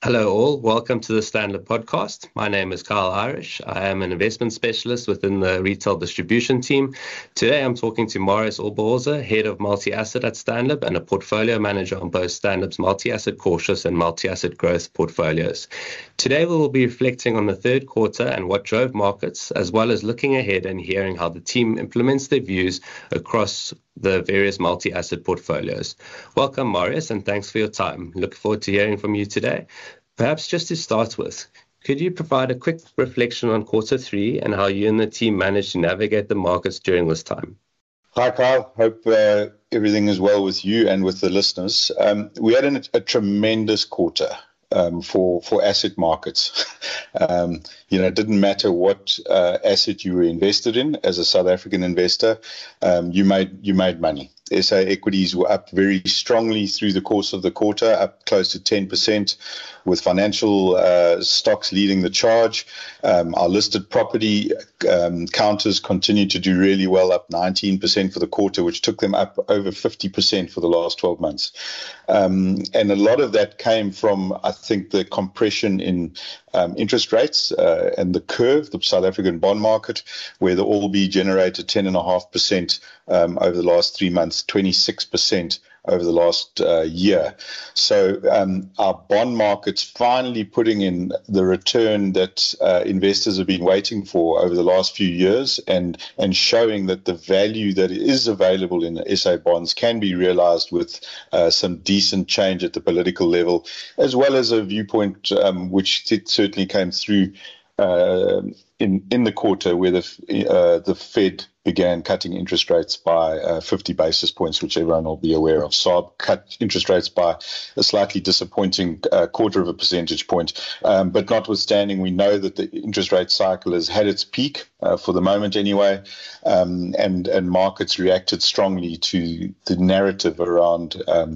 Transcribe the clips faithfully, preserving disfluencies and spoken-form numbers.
Hello, all. Welcome to the Stanlib podcast. My name is Kyle Irish. I am an investment specialist within the retail distribution team. Today, I'm talking to Marius Oberholzer, head of multi-asset at Stanlib and a portfolio manager on both Stanlib's multi-asset cautious and multi-asset growth portfolios. Today, we will be reflecting on the third quarter and what drove markets, as well as looking ahead and hearing how the team implements their views across the various multi-asset portfolios. Welcome, Marius, and thanks for your time. Look forward to hearing from you today. Perhaps just to start with, could you provide a quick reflection on quarter three and how you and the team managed to navigate the markets during this time? Hi, Kyle. Hope uh, everything is well with you and with the listeners. Um, we had an, a tremendous quarter um, for for asset markets. um, you know, it didn't matter what uh, asset you were invested in as a South African investor, um, you made you made money. S A equities were up very strongly through the course of the quarter, up close to ten percent, with financial uh, stocks leading the charge. Um, our listed property um, counters continued to do really well, up nineteen percent for the quarter, which took them up over fifty percent for the last twelve months. Um, and a lot of that came from, I think, the compression in um, interest rates uh, and the curve, the South African bond market, where the All B generated ten point five percent um, over the last three months, twenty-six percent over the last uh, year. So um, our bond market's finally putting in the return that uh, investors have been waiting for over the last few years, and and showing that the value that is available in S A bonds can be realized with uh, some decent change at the political level, as well as a viewpoint um, which certainly came through uh, in in the quarter, where the uh, the Fed began cutting interest rates by uh, fifty basis points, which everyone will be aware of. S A R B cut interest rates by a slightly disappointing uh, quarter of a percentage point. Um, but notwithstanding, we know that the interest rate cycle has had its peak uh, for the moment anyway, um, and, and markets reacted strongly to the narrative around, um,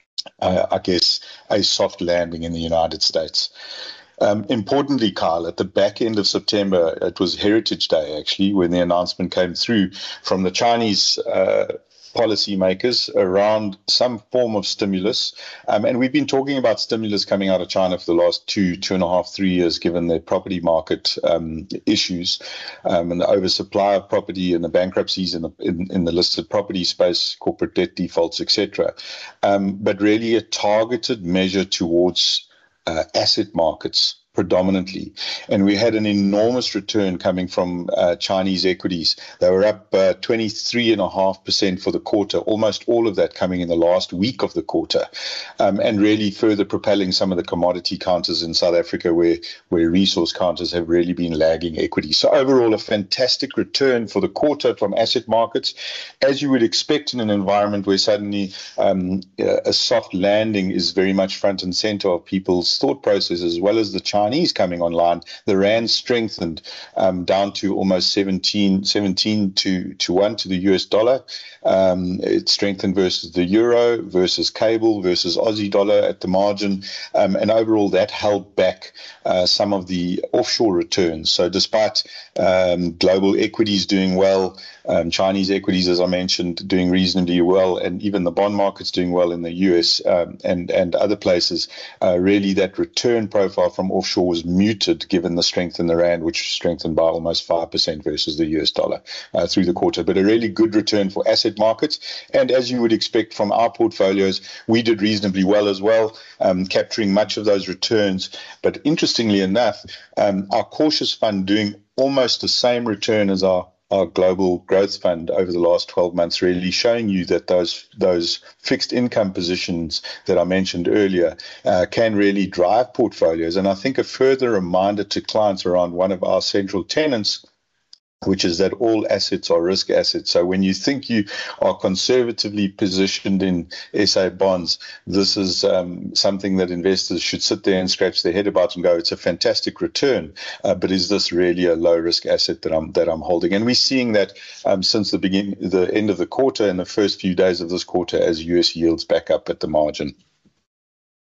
uh, I guess, a soft landing in the United States. Um, importantly, Kyle, at the back end of September, it was Heritage Day, actually, when the announcement came through from the Chinese uh, policymakers around some form of stimulus. Um, and we've been talking about stimulus coming out of China for the last two, two and a half, three years, given their property market um, issues um, and the oversupply of property and the bankruptcies in the, in, in the listed property space, corporate debt defaults, et cetera. Um, but really a targeted measure towards Uh, asset markets predominantly. And we had an enormous return coming from uh, Chinese equities. They were up uh, twenty-three point five percent for the quarter, almost all of that coming in the last week of the quarter, um, and really further propelling some of the commodity counters in South Africa, where, where resource counters have really been lagging equity. So overall, a fantastic return for the quarter from asset markets, as you would expect in an environment where suddenly um, a soft landing is very much front and center of people's thought process, as well as the Chinese Chinese coming online. The rand strengthened um, down to almost seventeen, seventeen to, to one to the U S dollar. Um, it strengthened versus the euro, versus cable, versus Aussie dollar at the margin. Um, and overall, that held back uh, some of the offshore returns. So despite um, global equities doing well, um, Chinese equities, as I mentioned, doing reasonably well, and even the bond markets doing well in the U S um, and, and other places, uh, really that return profile from offshore was muted given the strength in the rand, which strengthened by almost five percent versus the U S dollar uh, through the quarter. But a really good return for asset markets. And as you would expect from our portfolios, we did reasonably well as well, um, capturing much of those returns. But interestingly enough, um, our cautious fund doing almost the same return as our our global growth fund over the last twelve months, really showing you that those those fixed income positions that I mentioned earlier uh, can really drive portfolios. And I think a further reminder to clients around one of our central tenets, which is that all assets are risk assets. So when you think you are conservatively positioned in S A bonds, this is um, something that investors should sit there and scratch their head about and go, it's a fantastic return, uh, but is this really a low risk asset that I'm that I'm holding? And we're seeing that um, since the begin, the end of the quarter and the first few days of this quarter, as U S yields back up at the margin.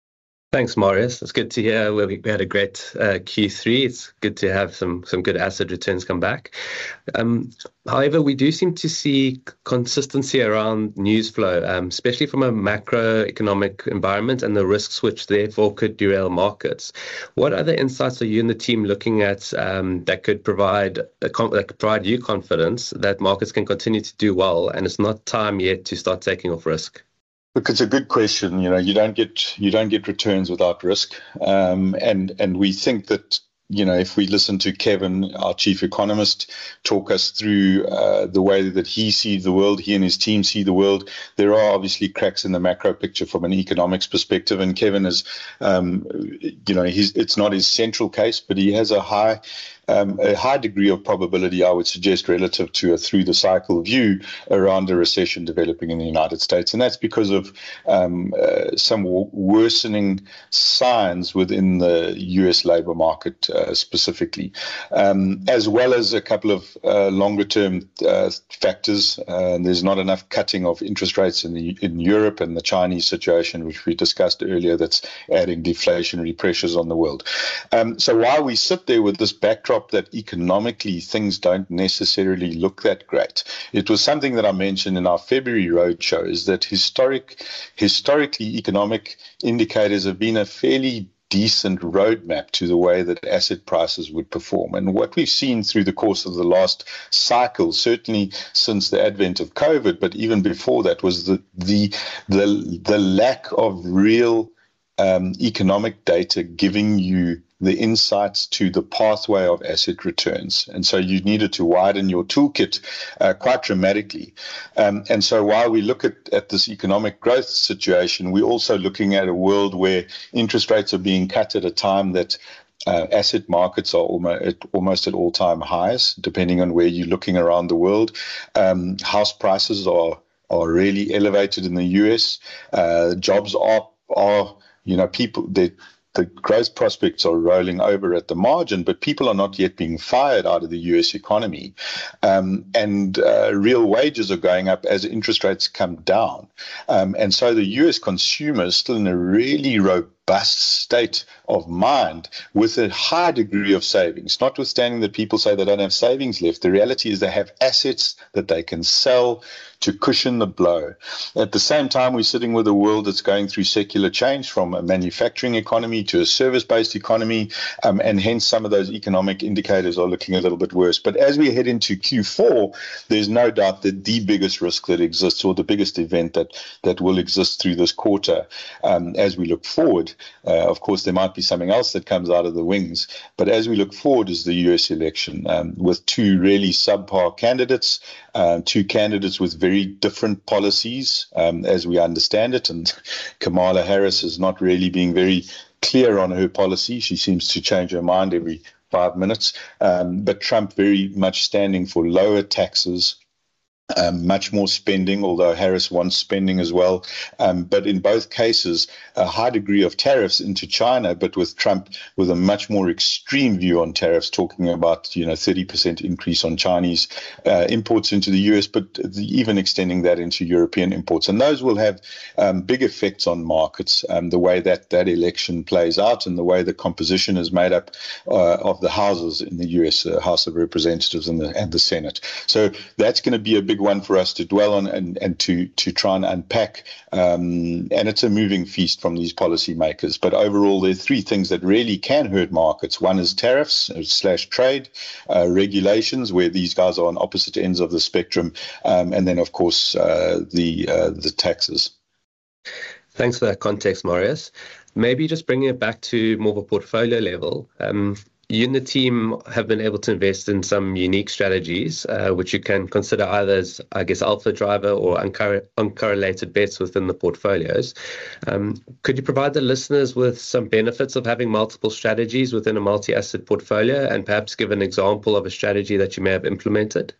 Thanks, Marius. It's good to hear we, we had a great uh, Q three. It's good to have some some good asset returns come back. Um, however, we do seem to see consistency around news flow, um, especially from a macroeconomic environment and the risks which therefore could derail markets. What other insights are you and the team looking at um, that could provide a, that could provide you confidence that markets can continue to do well and it's not time yet to start taking off risk? Look, it's a good question. You know, you don't get you don't get returns without risk, um, and and we think that, you know, if we listen to Kevin, our chief economist, talk us through uh, the way that he sees the world, he and his team see the world, there are obviously cracks in the macro picture from an economics perspective. And Kevin is, um, you know, he's, it's not his central case, but he has a high Um, a high degree of probability, I would suggest, relative to a through-the-cycle view around a recession developing in the United States. And that's because of um, uh, some w- worsening signs within the U S labor market uh, specifically, um, as well as a couple of uh, longer-term uh, factors. Uh, there's not enough cutting of interest rates in, the, in Europe, and the Chinese situation, which we discussed earlier, that's adding deflationary pressures on the world. Um, so while we sit there with this backdrop that economically things don't necessarily look that great, it was something that I mentioned in our February roadshow, is that historic, historically economic indicators have been a fairly decent roadmap to the way that asset prices would perform. And what we've seen through the course of the last cycle, certainly since the advent of COVID, but even before that, was the the the, the lack of real um, economic data giving you the insights to the pathway of asset returns. And so you needed to widen your toolkit uh, quite dramatically. Um, and so while we look at, at this economic growth situation, we're also looking at a world where interest rates are being cut at a time that uh, asset markets are almost at, almost at all-time highs, depending on where you're looking around the world. Um, house prices are, are really elevated in the U S. Uh, jobs are, are, you know, people, they the growth prospects are rolling over at the margin, but people are not yet being fired out of the U S economy. Um, and uh, real wages are going up as interest rates come down. Um, and so the U S consumer is still in a really robust state of mind with a high degree of savings, notwithstanding that people say they don't have savings left. The reality is they have assets that they can sell to cushion the blow. At the same time, we're sitting with a world that's going through secular change from a manufacturing economy to a service-based economy, um, and hence some of those economic indicators are looking a little bit worse. But as we head into Q four, there's no doubt that the biggest risk that exists, or the biggest event that, that will exist through this quarter, um, as we look forward, uh, of course, there might be something else that comes out of the wings, but as we look forward is the U S election, um, with two really subpar candidates, uh, two candidates with very very different policies, um, as we understand it. And Kamala Harris is not really being very clear on her policy. She seems to change her mind every five minutes. Um, but Trump very much standing for lower taxes, Um, much more spending, although Harris wants spending as well. Um, but in both cases, a high degree of tariffs into China, but with Trump with a much more extreme view on tariffs, talking about, you know, thirty percent increase on Chinese uh, imports into the U S, but the, even extending that into European imports. And those will have um, big effects on markets, um, the way that that election plays out and the way the composition is made up uh, of the houses in the U S, uh, House of Representatives and the, and the Senate. So that's going to be a big one for us to dwell on and, and to, to try and unpack. Um, and it's a moving feast from these policymakers. But overall, there are three things that really can hurt markets. One is tariffs slash trade, uh, regulations, where these guys are on opposite ends of the spectrum. Um, and then, of course, uh, the uh, the taxes. Thanks for that context, Marius. Maybe just bringing it back to more of a portfolio level. Um, You and the team have been able to invest in some unique strategies, uh, which you can consider either as, I guess, alpha driver or uncor- uncorrelated bets within the portfolios. Um, could you provide the listeners with some benefits of having multiple strategies within a multi-asset portfolio, and perhaps give an example of a strategy that you may have implemented?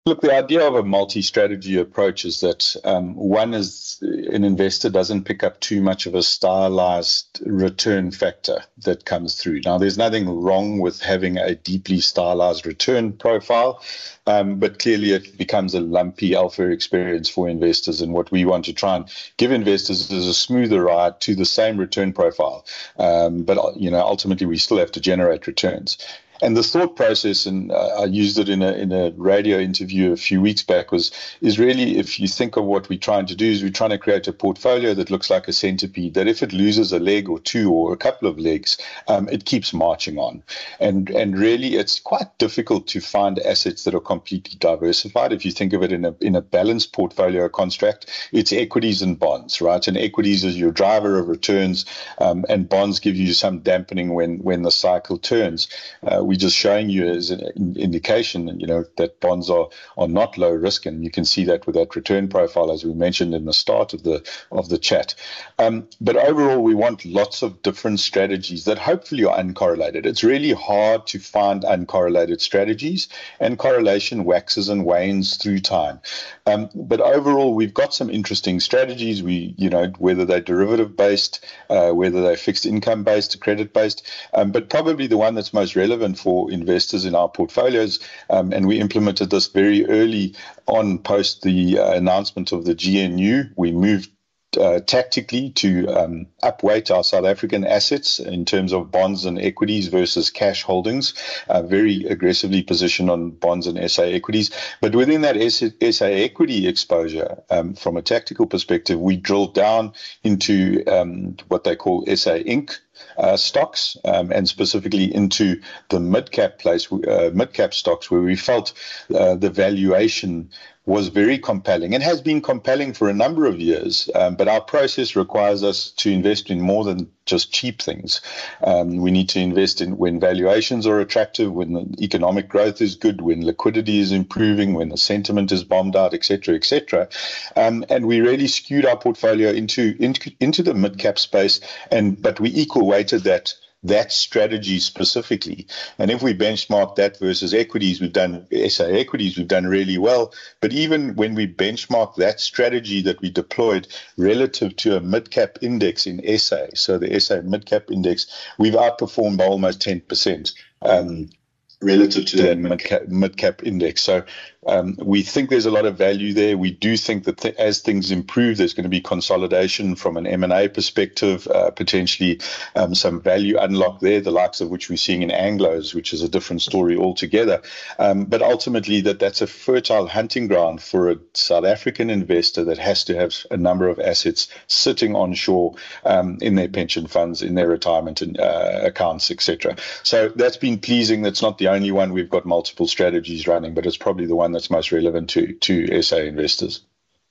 Look, the idea of a multi-strategy approach is that um, one is an investor doesn't pick up too much of a stylized return factor that comes through. Now, there's nothing wrong with having a deeply stylized return profile, um, but clearly it becomes a lumpy alpha experience for investors. And what we want to try and give investors is a smoother ride to the same return profile. Um, but, you know, ultimately we still have to generate returns. And the thought process, and uh, I used it in a in a radio interview a few weeks back, was is really, if you think of what we're trying to do, is we're trying to create a portfolio that looks like a centipede, that if it loses a leg or two or a couple of legs, um, it keeps marching on. And and really, it's quite difficult to find assets that are completely diversified. If you think of it in a in a balanced portfolio construct, it's equities and bonds, right? And equities is your driver of returns, um, and bonds give you some dampening when when the cycle turns. Uh, We're just showing you as an indication, you know, that bonds are, are not low risk, and you can see that with that return profile, as we mentioned in the start of the of the chat. Um, but overall, we want lots of different strategies that hopefully are uncorrelated. It's really hard to find uncorrelated strategies, and correlation waxes and wanes through time. Um, but overall, we've got some interesting strategies. We, you know, whether they're derivative based, uh, whether they're fixed income based, credit based, um, but probably the one that's most relevant for investors in our portfolios, um, and we implemented this very early on post the uh, announcement of the G N U. We moved Uh, tactically to um, upweight our South African assets in terms of bonds and equities versus cash holdings, uh, very aggressively positioned on bonds and S A equities. But within that S A equity exposure, um, from a tactical perspective, we drilled down into um, what they call S A Incorporated Uh, stocks, um, and specifically into the mid-cap place, uh, mid-cap stocks, where we felt uh, the valuation was very compelling and has been compelling for a number of years. Um, but our process requires us to invest in more than just cheap things. Um, we need to invest in when valuations are attractive, when the economic growth is good, when liquidity is improving, when the sentiment is bombed out, et cetera, et cetera. Um, and we really skewed our portfolio into into, into the mid-cap space, and but we equal weighted that that strategy specifically. And if we benchmark that versus equities, we've done S A equities, we've done really well. But even when we benchmark that strategy that we deployed relative to a mid-cap index in S A, so the S A mid-cap index, we've outperformed by almost ten percent. Um, relative to that mid-cap, mid-cap index. So um, we think there's a lot of value there. We do think that th- as things improve, there's going to be consolidation from an M and A perspective, uh, potentially um, some value unlock there, the likes of which we're seeing in Anglos, which is a different story altogether. Um, but ultimately, that that's a fertile hunting ground for a South African investor that has to have a number of assets sitting onshore um, in their pension funds, in their retirement and, uh, accounts, et cetera. So that's been pleasing. That's not the only one. We've got multiple strategies running, but it's probably the one that's most relevant to to S A investors.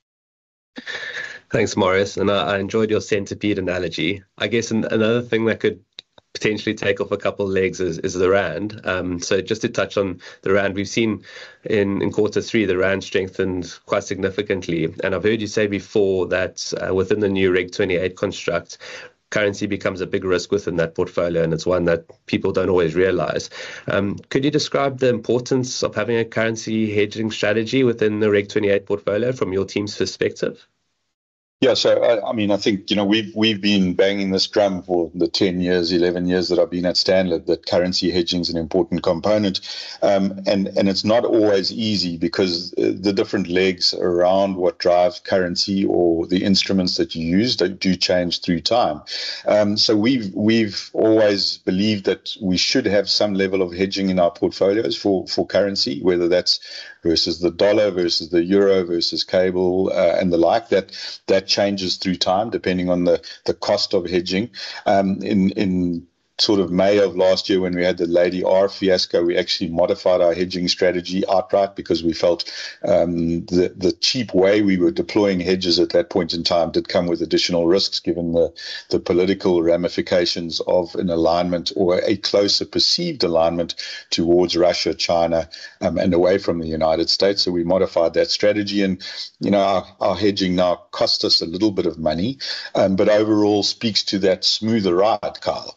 Thanks, Maurice. And I, I enjoyed your centipede analogy. I guess an, another thing that could potentially take off a couple of legs is, is the Rand. Um, so just to touch on the Rand, we've seen in, in quarter three, the Rand strengthened quite significantly. And I've heard you say before that uh, within the new Reg twenty-eight construct, currency becomes a big risk within that portfolio, and it's one that people don't always realize. Um, could you describe the importance of having a currency hedging strategy within the Reg twenty-eight portfolio from your team's perspective? Yeah, so I, I mean, I think, you know, we've we've been banging this drum for the ten years, eleven years that I've been at Stanlib, that currency hedging is an important component. Um, and, and it's not always easy because the different legs around what drives currency or the instruments that you use do change through time. Um, so we've we've always believed that we should have some level of hedging in our portfolios for, for currency, whether that's versus the dollar, versus the euro, versus cable, uh, and the like. That that changes through time depending on the, the cost of hedging. Um, in in sort of May of last year, when we had the Lady R fiasco, we actually modified our hedging strategy outright because we felt um, the, the cheap way we were deploying hedges at that point in time did come with additional risks, given the, the political ramifications of an alignment or a closer perceived alignment towards Russia, China, um, and away from the United States. So we modified that strategy, and you know our, our hedging now cost us a little bit of money, um, but overall speaks to that smoother ride, Kyle, that we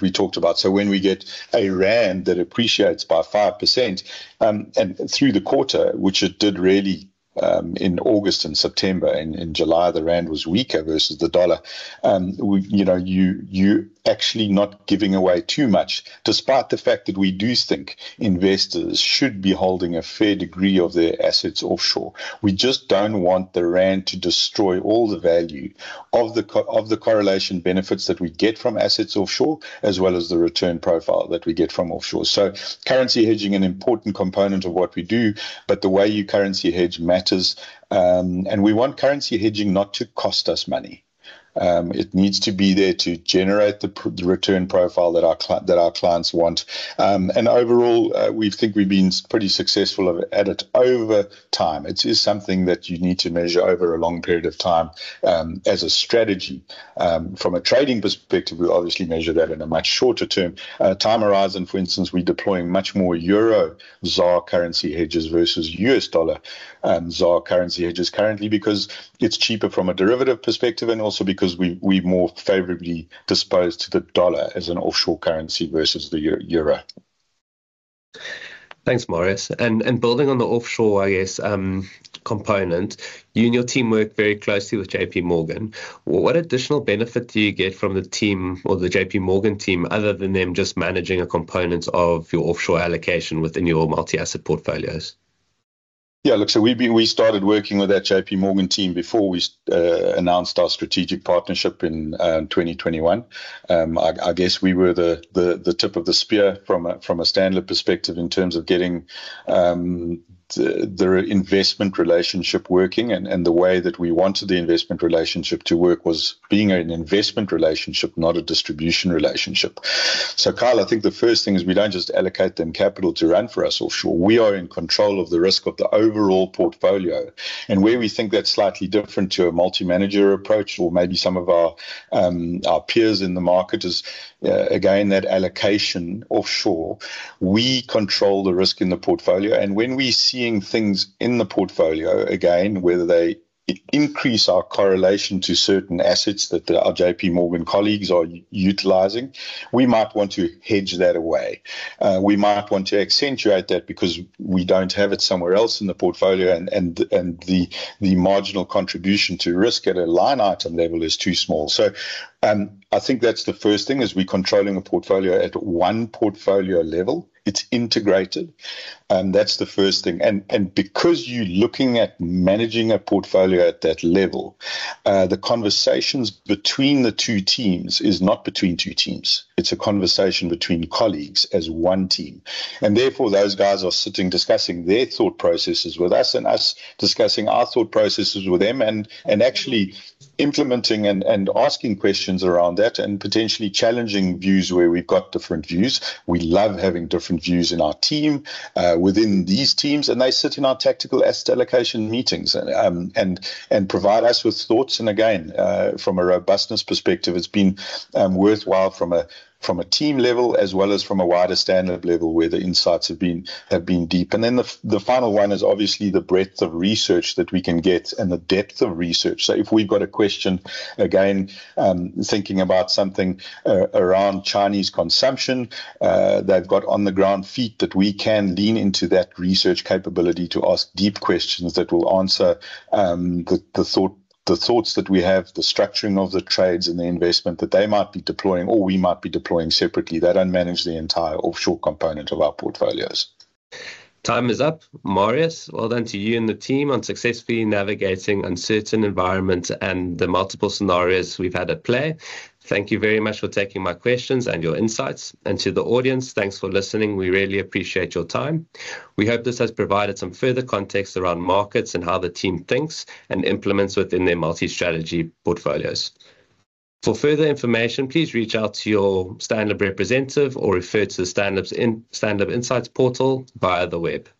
we talked about. So when we get a rand that appreciates by five percent, um, and through the quarter, which it did really Um, in August and September, and in July the rand was weaker versus the dollar. Um, we, you know, you you actually not giving away too much, despite the fact that we do think investors should be holding a fair degree of their assets offshore. We just don't want the rand to destroy all the value of the co- of the correlation benefits that we get from assets offshore, as well as the return profile that we get from offshore. So currency hedging an important component of what we do, but the way you currency hedge matters. Um, and we want currency hedging not to cost us money. Um, it needs to be there to generate the, pr- the return profile that our cl- that our clients want. Um, and overall, uh, we think we've been pretty successful at it over time. It is something that you need to measure over a long period of time um, as a strategy. Um, from a trading perspective, we obviously measure that in a much shorter term uh, time horizon. For instance, we're deploying much more euro Z A R currency hedges versus U S dollar um, Z A R currency hedges currently, because it's cheaper from a derivative perspective, and also because we, we're more favorably disposed to the dollar as an offshore currency versus the euro. Thanks, Marius. And and building on the offshore, I guess, um, component, you and your team work very closely with J P Morgan. What additional benefit do you get from the team or the J P Morgan team, other than them just managing a component of your offshore allocation within your multi-asset portfolios? Yeah, look, so we we started working with that J P Morgan team before we uh, announced our strategic partnership in uh, twenty twenty-one. Um, I, I guess we were the, the the tip of the spear from a, from a Stanlib perspective in terms of getting um, the, the investment relationship working, and, and the way that we wanted the investment relationship to work was being an investment relationship, not a distribution relationship. So, Kyle, I think the first thing is we don't just allocate them capital to run for us offshore. We are in control of the risk of the overall portfolio. And where we think that's slightly different to a multi-manager approach, or maybe some of our um, our peers in the market, is uh, again that allocation offshore. We control the risk in the portfolio, and when we seeing things in the portfolio, again, whether they increase our correlation to certain assets that our J P Morgan colleagues are utilizing, we might want to hedge that away. Uh, we might want to accentuate that because we don't have it somewhere else in the portfolio, and and and the the marginal contribution to risk at a line item level is too small. So um, I think that's the first thing, is we're controlling a portfolio at one portfolio level. It's integrated. Um, that's the first thing. And and because you're looking at managing a portfolio at that level, uh, the conversations between the two teams is not between two teams. It's a conversation between colleagues as one team. And therefore, those guys are sitting discussing their thought processes with us, and us discussing our thought processes with them, and, and actually implementing and, and asking questions around that, and potentially challenging views where we've got different views. We love having different views in our team, uh, within these teams, and they sit in our tactical asset allocation meetings and um, and and provide us with thoughts. And again, uh, from a robustness perspective, it's been um, worthwhile from a from a team level as well as from a wider Stanlib level, where the insights have been have been deep. And then the the final one is obviously the breadth of research that we can get and the depth of research. So if we've got a question, again, um, thinking about something uh, around Chinese consumption, uh, they've got on the ground feet that we can lean into that research capability to ask deep questions that will answer um, the, the thought the thoughts that we have, the structuring of the trades and the investment that they might be deploying, or we might be deploying separately. They don't manage the entire offshore component of our portfolios. Time is up. Marius, well done to you and the team on successfully navigating uncertain environments and the multiple scenarios we've had at play. Thank you very much for taking my questions and your insights. And to the audience, thanks for listening. We really appreciate your time. We hope this has provided some further context around markets and how the team thinks and implements within their multi-strategy portfolios. For further information, please reach out to your Stanlib representative or refer to the Stanlib's in, Stanlib Insights portal via the web.